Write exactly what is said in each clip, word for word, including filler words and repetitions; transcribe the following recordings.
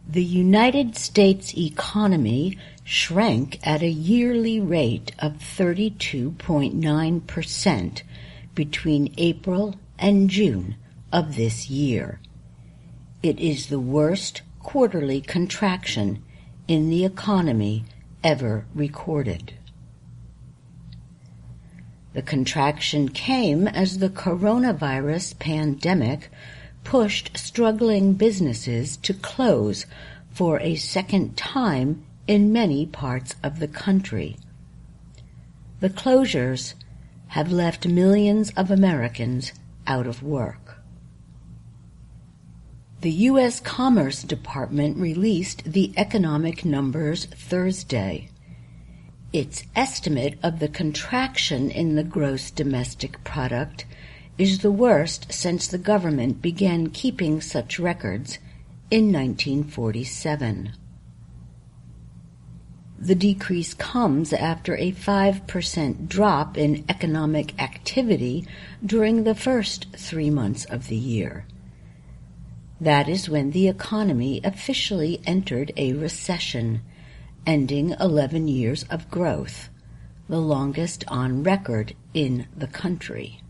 The United States economy shrank at a yearly rate of thirty-two point nine percent between April and June of this year. It is the worst quarterly contraction in the economy ever recorded. The contraction came as the coronavirus pandemic pushed struggling businesses to close for a second time in many parts of the country. The closures have left millions of Americans out of work. The U S Commerce Department released the economic numbers Thursday. Its estimate of the contraction in the gross domestic product is the worst since the government began keeping such records in nineteen forty-seven. The decrease comes after a five percent drop in economic activity during the first three months of the year. That is when the economy officially entered a recession, ending eleven years of growth, the longest on record in the country.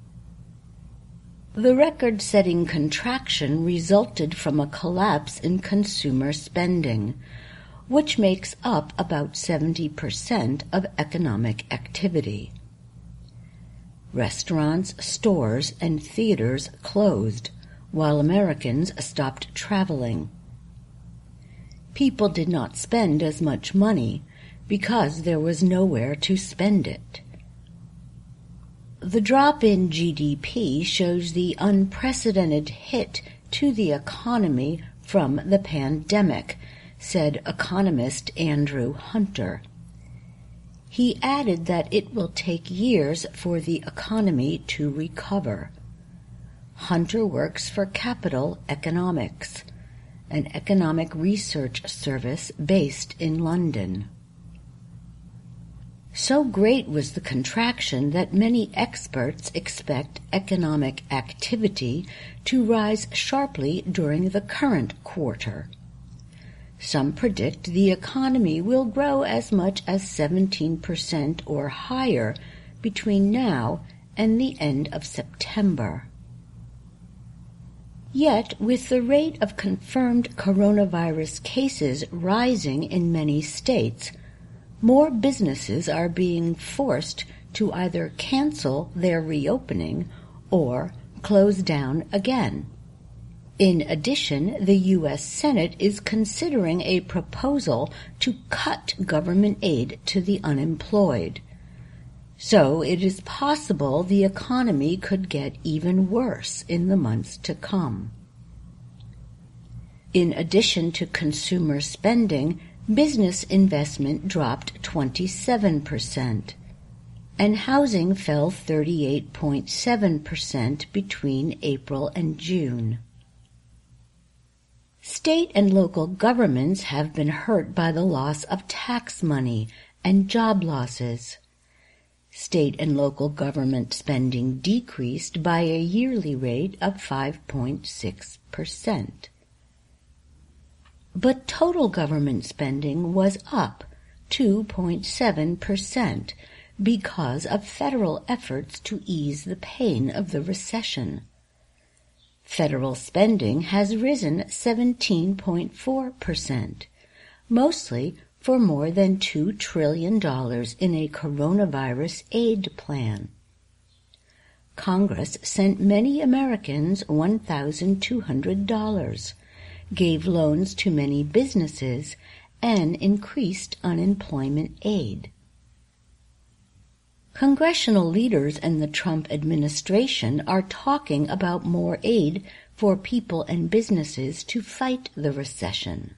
The record-setting contraction resulted from a collapse in consumer spending, which makes up about seventy percent of economic activity. Restaurants, stores, and theaters closed, while Americans stopped traveling. People did not spend as much money because there was nowhere to spend it. The drop in G D P shows the unprecedented hit to the economy from the pandemic, said economist Andrew Hunter. He added that it will take years for the economy to recover. Hunter works for Capital Economics, an economic research service based in London. So great was the contraction that many experts expect economic activity to rise sharply during the current quarter. Some predict the economy will grow as much as seventeen percent or higher between now and the end of September. Yet, with the rate of confirmed coronavirus cases rising in many states, more businesses are being forced to either cancel their reopening or close down again. In addition, the U S Senate is considering a proposal to cut government aid to the unemployed. So it is possible the economy could get even worse in the months to come. In addition to consumer spending, business investment dropped twenty-seven percent, and housing fell thirty-eight point seven percent between April and June. State and local governments have been hurt by the loss of tax money and job losses. State and local government spending decreased by a yearly rate of five point six percent. But total government spending was up two point seven percent because of federal efforts to ease the pain of the recession. Federal spending has risen seventeen point four percent, mostly for more than two trillion dollars in a coronavirus aid plan. Congress sent many Americans one thousand two hundred dollars, gave loans to many businesses, and increased unemployment aid. Congressional leaders and the Trump administration are talking about more aid for people and businesses to fight the recession.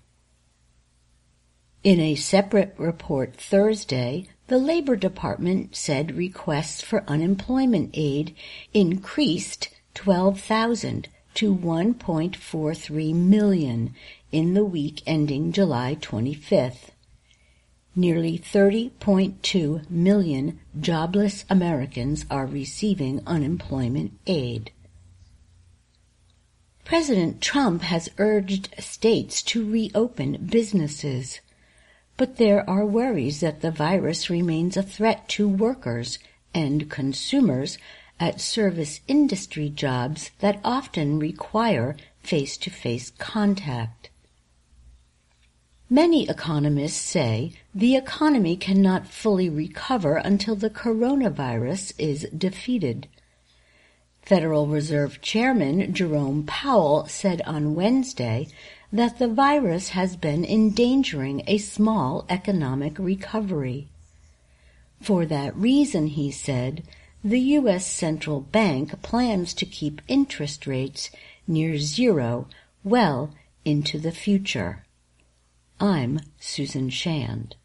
In a separate report Thursday, the Labor Department said requests for unemployment aid increased twelve thousand to one point four three million in the week ending July twenty-fifth. Nearly thirty point two million jobless Americans are receiving unemployment aid. President Trump has urged states to reopen businesses, but there are worries that the virus remains a threat to workers and consumers at service industry jobs that often require face-to-face contact. Many economists say the economy cannot fully recover until the coronavirus is defeated. Federal Reserve Chairman Jerome Powell said on Wednesday that the virus has been endangering a small economic recovery. For that reason, he said, the U S Central Bank plans to keep interest rates near zero well into the future. I'm Susan Shand.